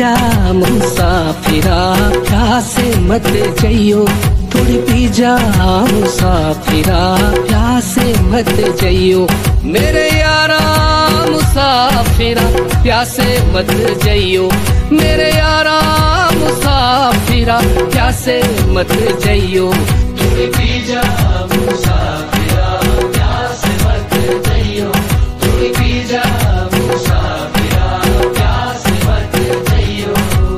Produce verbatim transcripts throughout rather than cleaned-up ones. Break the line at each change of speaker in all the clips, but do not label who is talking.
जा मुसाफिरा, प्यासे मत जइयो थोड़ी पी जा मुसाफिरा, प्यासे मत जइयो मेरे यारा मुसाफिरा, प्यासे मत जइयो मेरे यारा मुसाफिरा, प्यासे मत जइयो थोड़ी पी जा मुसाफिरा, प्यासे मत जइयो थोड़ी पी जा मुसाफिरा, प्यासे मत जइयो।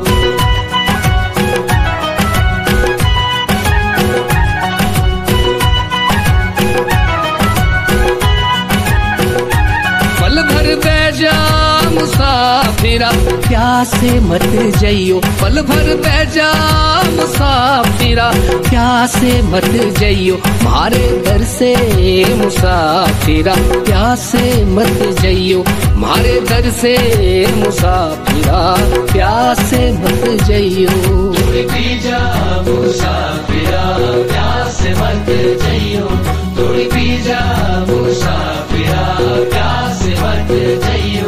पल भर बैजा मुसाफिरा, प्यासे मत जइयो पल भर बैजा मुसाफिरा, प्यासे मत जइयो मारे दर से मुसाफिरा, प्यासे मत जइयो मारे दर से मुसाफिरा, प्यासे मत जइयो थोड़ी पी जा मुसाफिरा, प्यासे मत जइयो थोड़ी पी जा मुसाफिरा, प्यासे मत जइयो।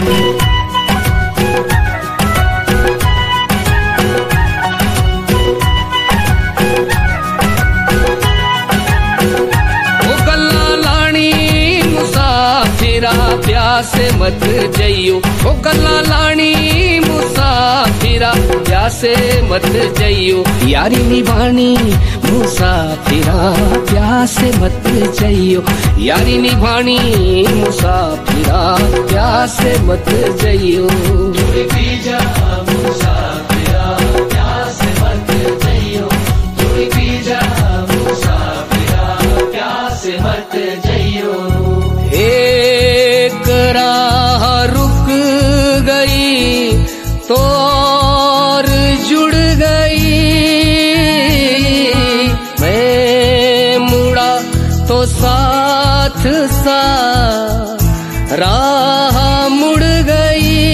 प्यासे मत जइयो ओ गल्ला लानी मुसाफिरा, प्यासे मत जइयो यारी निभानी मुसाफिरा, प्यासे मत जइयो यारी निभानी मुसाफिरा, प्यासे मत जइयो थोड़ी पी जा मुसाफिरा, प्यासे मत जइयो थोड़ी पी जा मुसाफिरा, प्यासे मत जइयो। एक राह रुक गई तो और जुड़ गई, मैं मुड़ा तो साथ साथ राह मुड़ गई,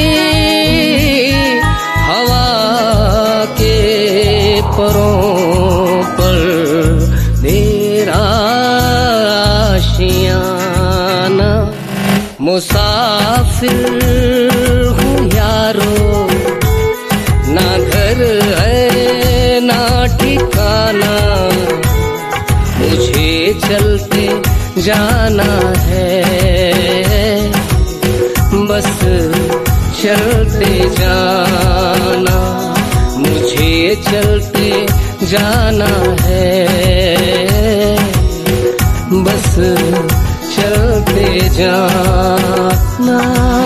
हवा के परों पर मेरा आशियाना, मुसाफिर हूँ यारो ना घर है ना ठिकाना, मुझे चलते जाना है बस चलते जाना, मुझे चलते जाना है बस चलते जाना।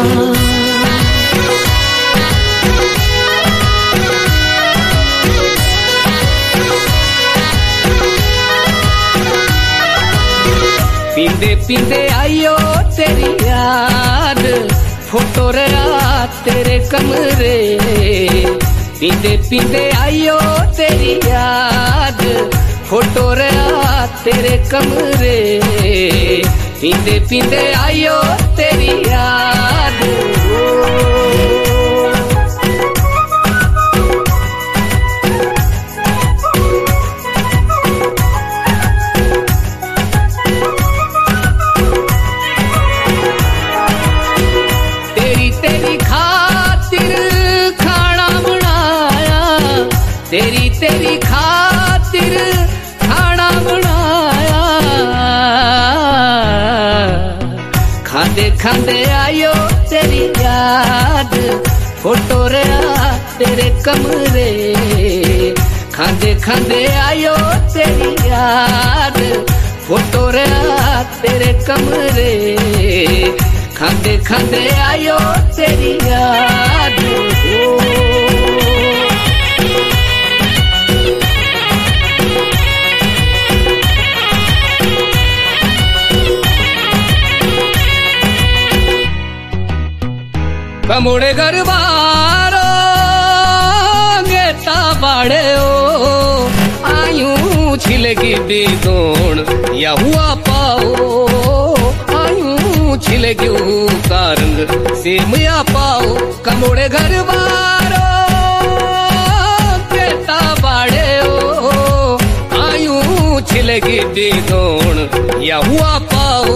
पींदे पींदे आयो तेरी याद, फोटो रहा तेरे कमरे, पींदे पींदे आयो तेरी याद, फोटो रहा तेरे कमरे, पींदे पींदे आयो तेरी याद। तेरी तेरी खातिर खाना बनाया, तेरी तेरी खातिर खाना बनाया, खांदे खांदे आयो तेरी याद, फोटो रहा तेरे कमरे, खांदे खांदे आयो तेरी याद, फोटो रहा तेरे कमरे, खांदे खांदे आयो तेरी याद। कमोड़े गरबारो गेता बाड़े ओ, आयूं छिलगी बेदोण या हुआ पाओ, आयूं छिलगी कारंग सेमया पाओ, कमोड़े गरबारो गेता बाड़े ओ, आयूं छिलगी बेदोण या हुआ पाओ,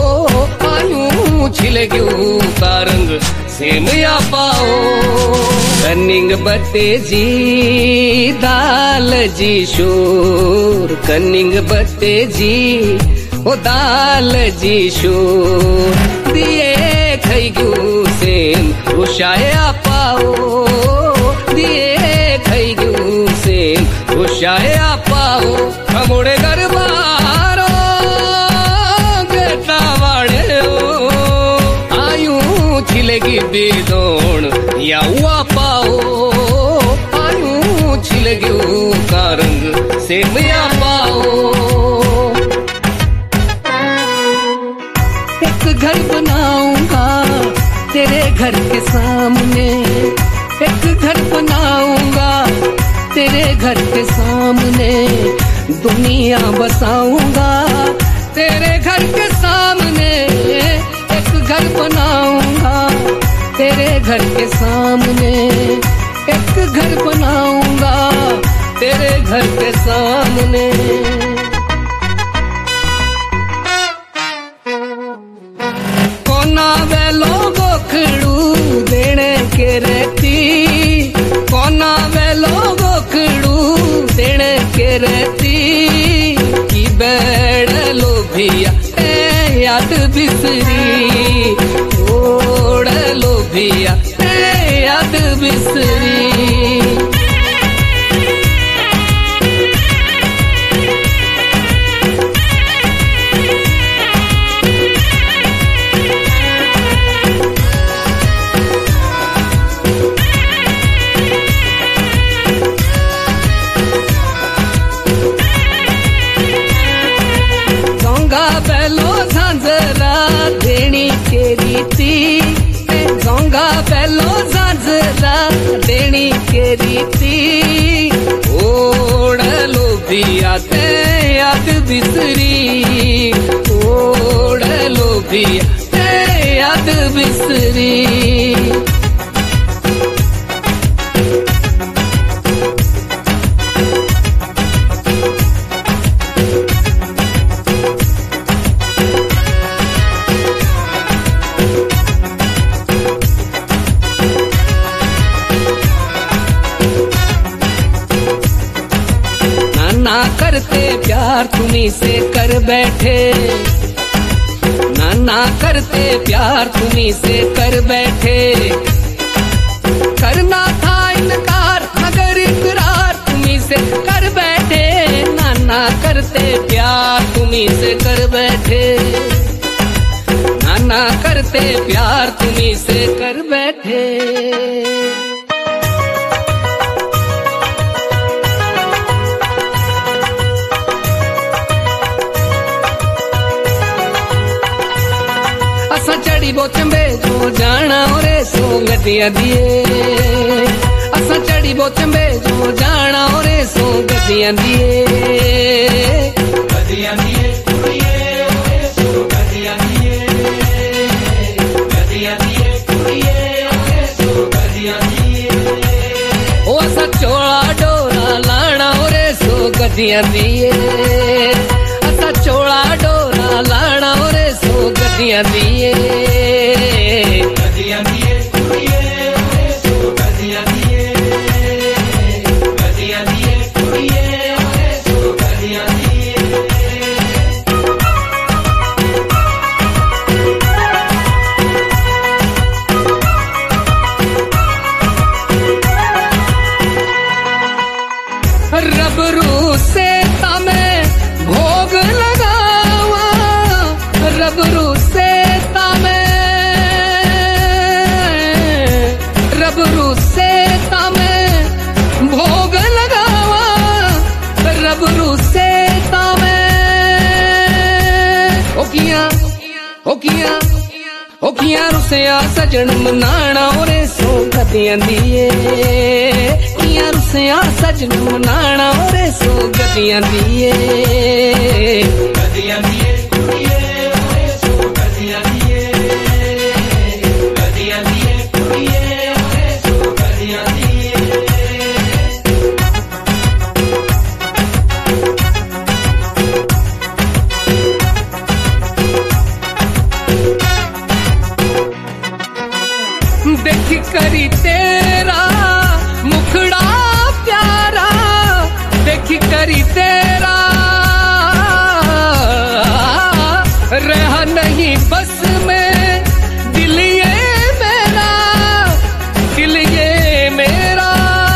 आयूं छिलगी कारंग सेमया पाओ। कनिंग बते जी दाल जी शोर, कनिंग बते जी ओ दाल जी शोर, दिए खई गू सेम रुशाया पाओ, दिए खई गू सेम रुशाया पाओ, खमोड़े गरबारो गेटा वाड़े ओ, आयूं छिलगी बेदोण या हुआ पाओ, आयूं छिलगी का रंग सेमया पाओ। एक घर बनाऊंगा तेरे घर के सामने, एक घर बनाऊंगा तेरे घर के सामने, दुनिया बसाऊंगा तेरे घर के सामने, एक घर बनाऊंगा तेरे घर के सामने, एक घर बनाऊंगा तेरे घर के सामने। कोना वे लोगो खड़ू देने के रहती, कोना वे लोगो खड़ू देने के रहती, की बैड़ लोभिया ए याद बिसरी, ओड़ लोभिया ए याद बिसरी। बेलो झांझरा देनी के रीति, जोंगा बेलो झांझरा देनी के रीति, ओड़ लोभिया ते याद बिसरी, ओड़ लोभिया ते याद बिसरी। ना करते प्यार तुम्ही से कर बैठे, ना ना करते प्यार तुम्ही से कर बैठे, करना था इनकार मगर इकरार तुम्ही से कर बैठे, ना ना करते प्यार तुम्ही से कर बैठे, ना ना करते प्यार तुम्ही से कर बैठे। असा चढ़ी बो चंबे जो जाना ओरे सो गड्डियां दिए, असा चढ़ी बो चंबे जो जाना ओरे सो गड्डियां दिए, गड्डियां दिए कुड़िए ओरे सो गड्डियां दिए, गड्डियां दिए कुड़िए ओरे सो गड्डियां दिए, ओ असा चोला डोरा लाना ओरे सो गड्डियां दिए, असा चोला डोरा लाना ओरे सो गड्डियां दिए, गड्डियां दिए कुड़िए ओरे सो गड्डियां दिए, गड्डियां दिए कुड़िए ओरे सो गड्डियां दिए। रबरू से तमे भोग लगावा, रबरू से तमे, रबरू से तमे भोग लगावा, रबरू से तमे ओकिया ओकिया ओकिया रुसिया सजन मनाना ओरे सो गड्डियां दिए, किया रुसिया सजन मनाना ओरे सो गड्डियां दिए, गड्डियां दिए कुड़िए ओरे सो गड्डियां दिए, गड्डियां दिए कुड़िए ओरे सो गड्डियां दिए। देख करी तेरा करी तेरा रहा नहीं बस में, दिल ये मेरा, दिल ये मेरा।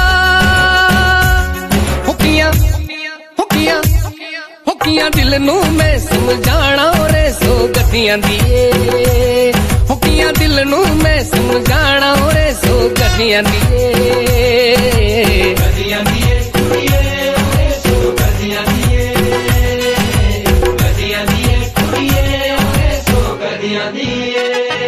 हुकिया हुकिया हुकिया दिल नू मैं समझाना रे सो गतियां दिए, हुकिया दिल नू मैं समझाना रे सो गतियां दिए, गतियां दिए कुड़िए रे सो गतियां दिए, गतियां दिए कुड़िए रे सो गतियां दिए।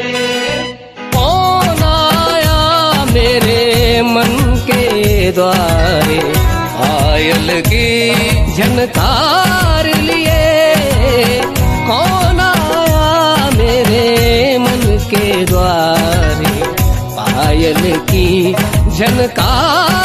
कौन आया मेरे मन के द्वारे, पायल की झनकार लिए, कौन आया मेरे मन के द्वारे, पायल की झनकार